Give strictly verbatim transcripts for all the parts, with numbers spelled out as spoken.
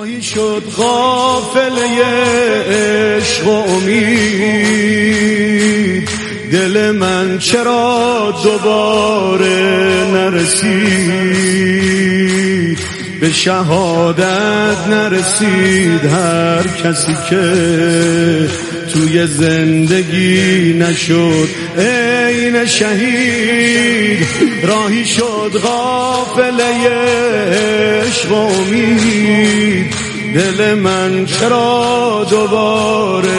راهی شد قافله عشق و امید، دل من چرا دوباره نرسید، به شهادت نرسید هر کسی که توی زندگی نشد عین شهید. راهی شد قافله عشق و امید، دل من چرا دوباره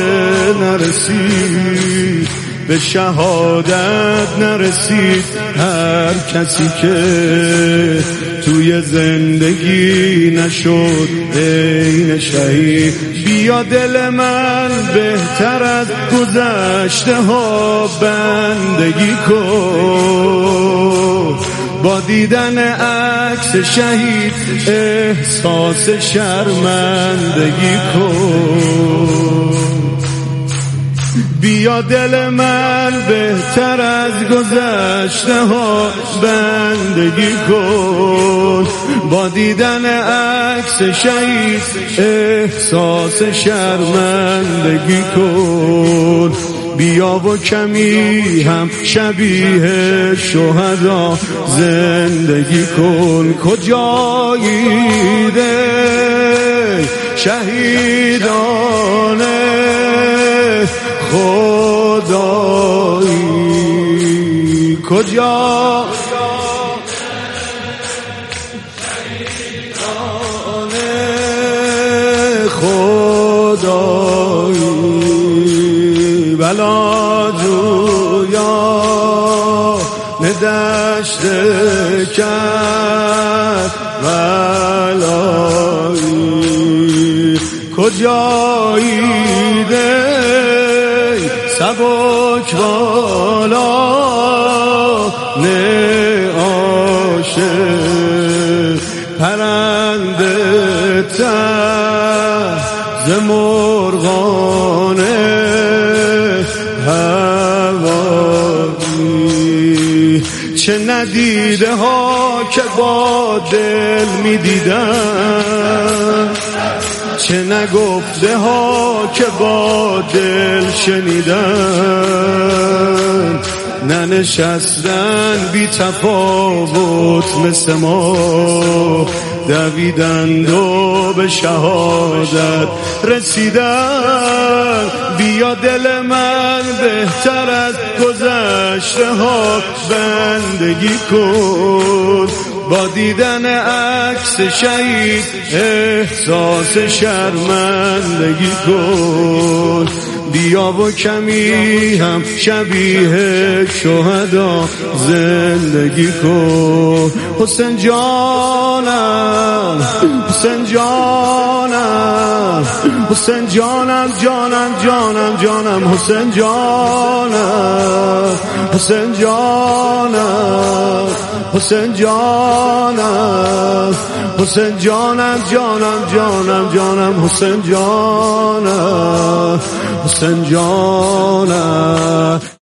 نرسید، به شهادت نرسید هر کسی که توی زندگی نشد عین شهید. بیا دل من بهتر از گذشته ها بندگی کن، با دیدن عکس شهید احساس شرمندگی کن. بیا دل من بهتر از گذشته ها بندگی کن، با دیدن عکس شهید احساس شرمندگی کن. بیا و کمی هم شبیه شهدا زندگی کن. کجایی ده شهیدانه خدایی، کجا خدایی، بلا جویا ندشت کرد بلایی، کجایی ده سبک بالا نه عاشق پرنده ته ز مرغانه هوایی. چه ندیده ها که با دل می دیدن، چه نگفته ها که با دل شنیدن، ننشستن بی تفاوت مثل ما، دویدند و به شهادت رسیدن. بیا دل من بهتر از گذشته ها بندگی کن، با دیدن عکس شهید احساس شرمندگی کن. بیا و کمی هم شبیه شهدا زندگی کن. حسین جانم، حسین جانم، حسین جانم، جانم جانم جانم، حسین جانم، حسین جانم، حسین جانم، حسین جانم جانم جانم جانم، حسین جانم، حسین جانم.